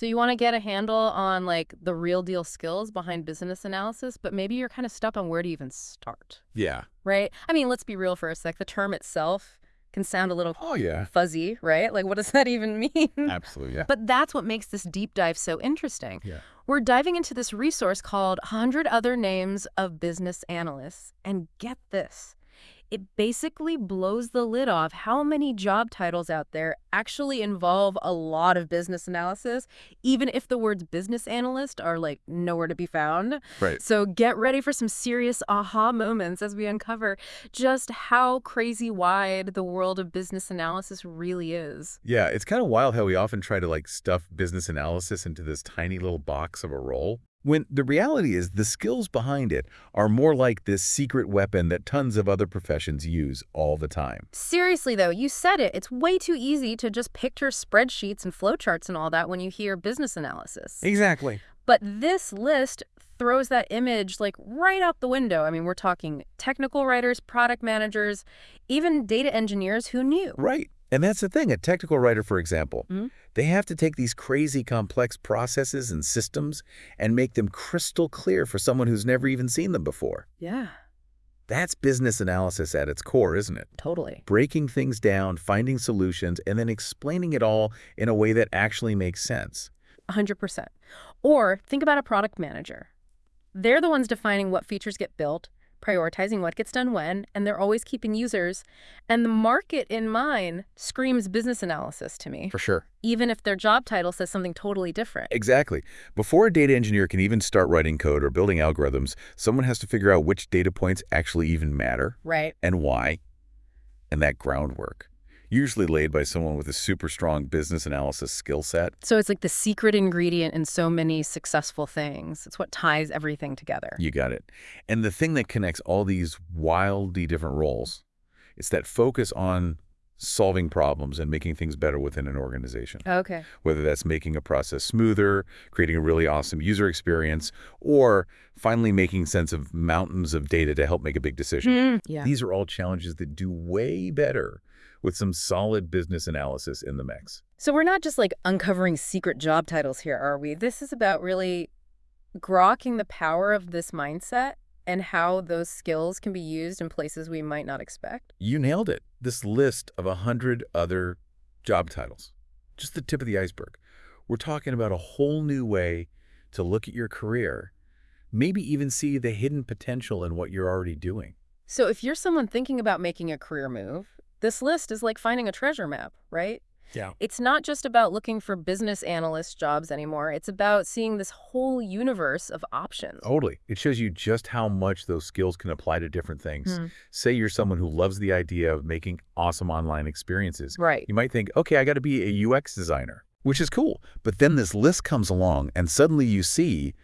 So you want to get a handle on like the real deal skills behind business analysis, but maybe you're kind of stuck on where to even start, Yeah. right? I mean, let's be real for a sec. The term itself can sound a little Oh, yeah. fuzzy, right? Like, what does that even mean? Absolutely, yeah. But that's what makes this deep dive so interesting. Yeah. We're diving into this resource called 100 Other Names of Business Analysts. And get this. It basically blows the lid off how many job titles out there actually involve a lot of business analysis, even if the words business analyst are like nowhere to be found. Right. So get ready for some serious aha moments as we uncover just how crazy wide the world of business analysis really is. Yeah, it's kind of wild how we often try to stuff business analysis into this tiny little box of a role, when the reality is the skills behind it are more like this secret weapon that tons of other professions use all the time. Seriously, though, you said it. It's way too easy to just picture spreadsheets and flowcharts and all that when you hear business analysis. Exactly. But this list throws that image like right out the window. I mean, we're talking technical writers, product managers, even data engineers who knew. Right. And that's the thing. A technical writer, for example, they have to take these crazy complex processes and systems and make them crystal clear for someone who's never even seen them before. Yeah, That's business analysis at its core, isn't it? totally. Breaking things down, finding solutions, and then explaining it all in a way that actually makes sense. 100%. Or think about a product manager. They're the ones defining what features get built, prioritizing what gets done when, and they're always keeping users and the market in mind. Screams business analysis to me, For sure. even if their job title says something totally different. Exactly. Before a data engineer can even start writing code or building algorithms, someone has to figure out which data points actually even matter Right. and why, and that groundwork, usually laid by someone with a super strong business analysis skill set. So it's like the secret ingredient in so many successful things. It's what ties everything together. You got it. And the thing that connects all these wildly different roles is that focus on solving problems and making things better within an organization. Okay. Whether that's making a process smoother, creating a really awesome user experience, or finally making sense of mountains of data to help make a big decision. Yeah. These are all challenges that do way better with some solid business analysis in the mix. So we're not just like uncovering secret job titles here, are we? This is about really grokking the power of this mindset and how those skills can be used in places we might not expect. You nailed it. This list of 100 other job titles, just the tip of the iceberg. We're talking about a whole new way to look at your career, maybe even see the hidden potential in what you're already doing. So if you're someone thinking about making a career move, this list is like finding a treasure map, right? Yeah. It's not just about looking for business analyst jobs anymore. It's about seeing this whole universe of options. Totally. It shows you just how much those skills can apply to different things. Say you're someone who loves the idea of making awesome online experiences. Right. You might think, okay, I got to be a UX designer, which is cool. But then this list comes along and suddenly you see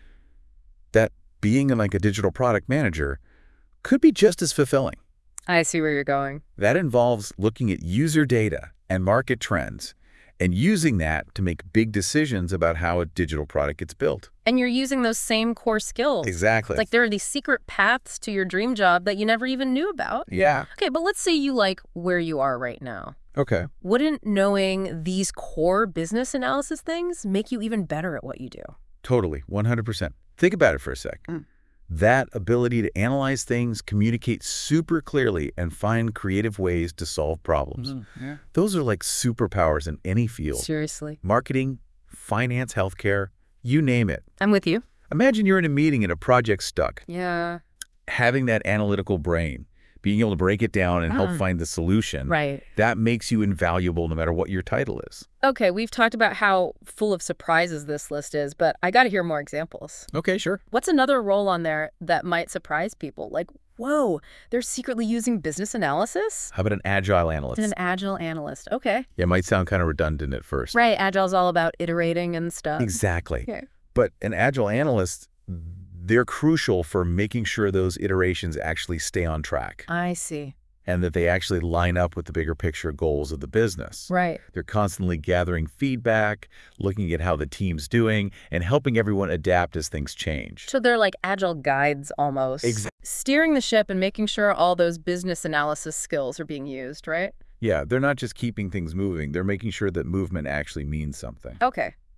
that being like a digital product manager could be just as fulfilling. I see where you're going. That involves looking at user data and market trends and using that to make big decisions about how a digital product gets built. And you're using those same core skills. Exactly. It's like there are these secret paths to your dream job that you never even knew about. Yeah. Okay, but let's say you like where you are right now. Okay. Wouldn't knowing these core business analysis things make you even better at what you do? Totally. 100%. Think about it for a sec. That ability to analyze things, communicate super clearly, and find creative ways to solve problems. Those are like superpowers in any field. Seriously. Marketing, finance, healthcare, you name it. I'm with you. Imagine you're in a meeting and a project's stuck. Yeah. Having that analytical brain, being able to break it down and help find the solution, Right. that makes you invaluable no matter what your title is. Okay, we've talked about how full of surprises this list is, but I got to hear more examples. Okay, sure. What's another role on there that might surprise people? Like, whoa, they're secretly using business analysis? How about an agile analyst? An agile analyst. Okay. Yeah, it might sound kind of redundant at first. Right, agile's all about iterating and stuff. Exactly. Okay. But an agile analyst, they're crucial for making sure those iterations actually stay on track I see. and that they actually line up with the bigger picture goals of the business. Right. They're constantly gathering feedback, looking at how the team's doing, and helping everyone adapt as things change. So they're like agile guides almost. Steering the ship and making sure all those business analysis skills are being used, right? Yeah, they're not just keeping things moving. They're making sure that movement actually means something. Okay.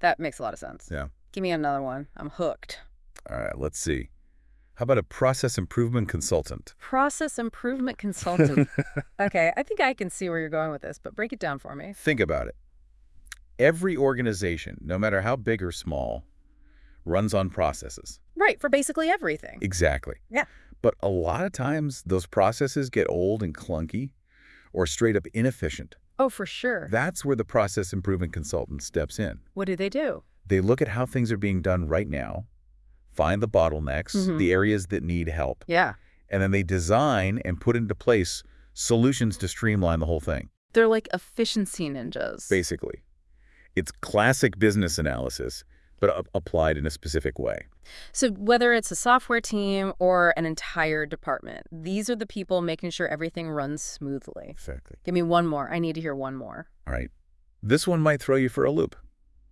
That makes a lot of sense. Yeah. Give me another one. I'm hooked. All right, let's see. How about a process improvement consultant? Process improvement consultant. Okay, I think I can see where you're going with this, but break it down for me. Think about it. Every organization, no matter how big or small, runs on processes. Right, for basically everything. Exactly. Yeah. But a lot of times, those processes get old and clunky or straight up inefficient. Oh, for sure. That's where the process improvement consultant steps in. What do they do? They look at how things are being done right now, find the bottlenecks, the areas that need help, Yeah. and then they design and put into place solutions to streamline the whole thing, They're like efficiency ninjas. basically. It's classic business analysis, but applied in a specific way. So whether it's a software team or an entire department, these are the people making sure everything runs smoothly. Exactly. Give me one more. I need to hear one more. All right. This one might throw you for a loop.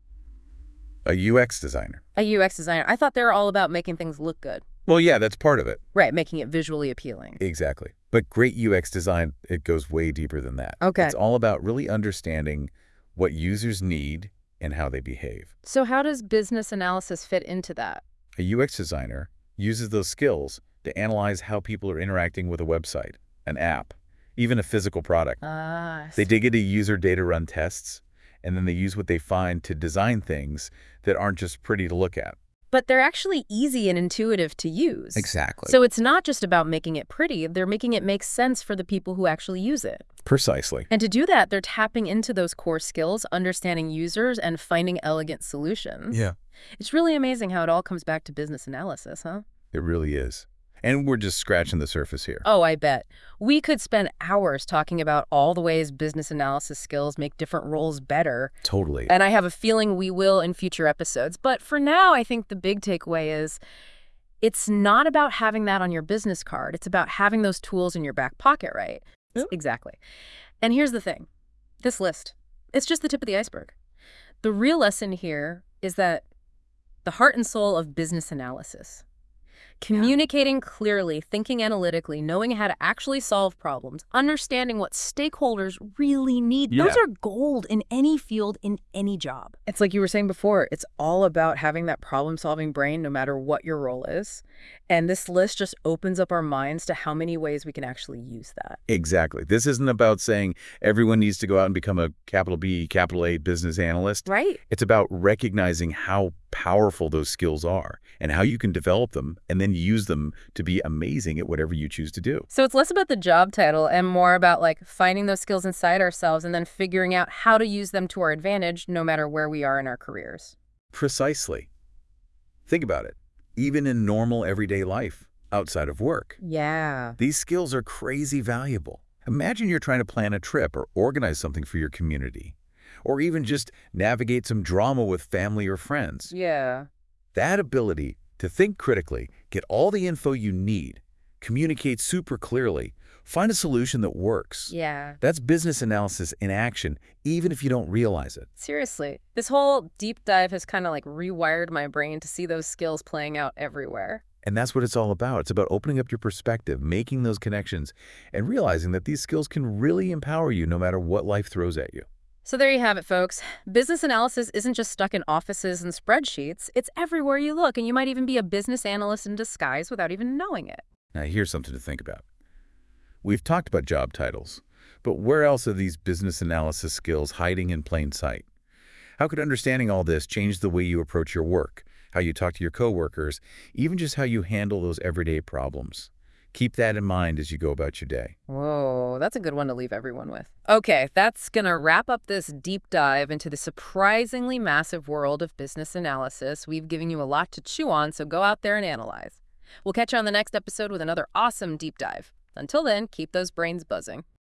A UX designer. A UX designer. I thought they were all about making things look good. Well, yeah, that's part of it. Right, making it visually appealing. Exactly. But great UX design, it goes way deeper than that. Okay. It's all about really understanding what users need and how they behave. So how does business analysis fit into that? A UX designer uses those skills to analyze how people are interacting with a website, an app, even a physical product. They dig into user data run tests, and then they use what they find to design things that aren't just pretty to look at. But they're actually easy and intuitive to use. Exactly. So it's not just about making it pretty, they're making it make sense for the people who actually use it. Precisely. And to do that, they're tapping into those core skills, understanding users, and finding elegant solutions. Yeah. It's really amazing how it all comes back to business analysis, huh? It really is. And we're just scratching the surface here. Oh, I bet. We could spend hours talking about all the ways business analysis skills make different roles better. Totally. And I have a feeling we will in future episodes. But for now, I think the big takeaway is it's not about having that on your business card. It's about having those tools in your back pocket, right? Yep. Exactly. And here's the thing. This list, it's just the tip of the iceberg. The real lesson here is that the heart and soul of business analysis, communicating clearly, thinking analytically, knowing how to actually solve problems, understanding what stakeholders really need. Yeah. Those are gold in any field, in any job. It's like you were saying before, it's all about having that problem-solving brain no matter what your role is. And this list just opens up our minds to how many ways we can actually use that. Exactly. This isn't about saying everyone needs to go out and become a capital B, capital A business analyst. Right. It's about recognizing how powerful those skills are and how you can develop them and then use them to be amazing at whatever you choose to do. So it's less about the job title and more about like finding those skills inside ourselves and then figuring out how to use them to our advantage no matter where we are in our careers. Precisely. Think about it. Even in normal everyday life, outside of work, Yeah. these skills are crazy valuable. Imagine you're trying to plan a trip or organize something for your community, or even just navigate some drama with family or friends. Yeah. That ability to think critically, get all the info you need, communicate super clearly, find a solution that works. Yeah. That's business analysis in action, even if you don't realize it. Seriously. This whole deep dive has kind of like rewired my brain to see those skills playing out everywhere. And that's what it's all about. It's about opening up your perspective, making those connections, and realizing that these skills can really empower you no matter what life throws at you. So there you have it, folks. Business analysis isn't just stuck in offices and spreadsheets. It's everywhere you look, and you might even be a business analyst in disguise without even knowing it. Now, here's something to think about. We've talked about job titles, but where else are these business analysis skills hiding in plain sight? How could understanding all this change the way you approach your work, how you talk to your coworkers, even just how you handle those everyday problems? Keep that in mind as you go about your day. Whoa, that's a good one to leave everyone with. Okay, that's going to wrap up this deep dive into the surprisingly massive world of business analysis. We've given you a lot to chew on, so go out there and analyze. We'll catch you on the next episode with another awesome deep dive. Until then, keep those brains buzzing.